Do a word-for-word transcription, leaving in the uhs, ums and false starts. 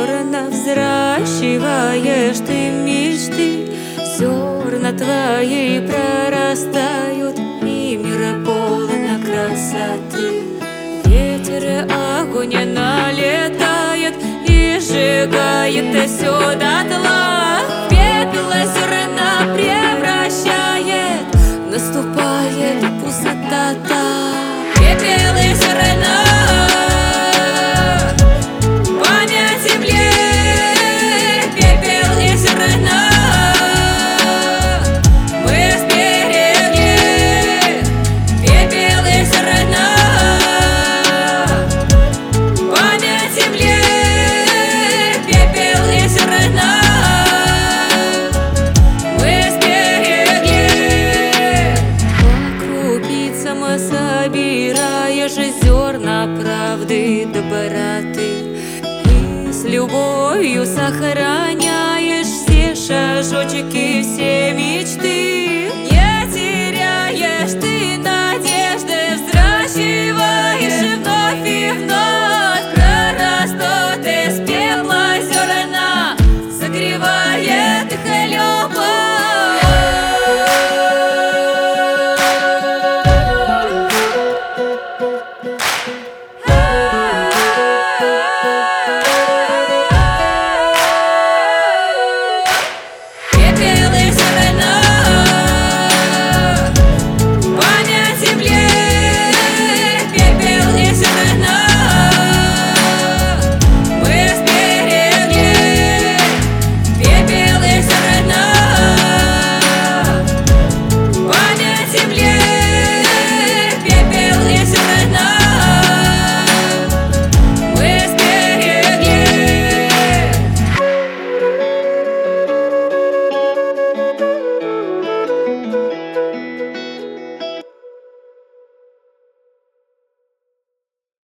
зерна взращиваешь ты мечты, зерна твои прорастают, и мир полон красоты. Ветер и огонь налетает и сжигает все дотла, пепел зерна превращает, наступает пустота. Пепел и зерна, память земле, пепел и зерна мы сберегли, пепел и зерна, память земле, пепел и зерна мы сберегли. По крупицам собираешь зерна правды, доброты, и с любовью сохраняешь все шажочки, все мечты.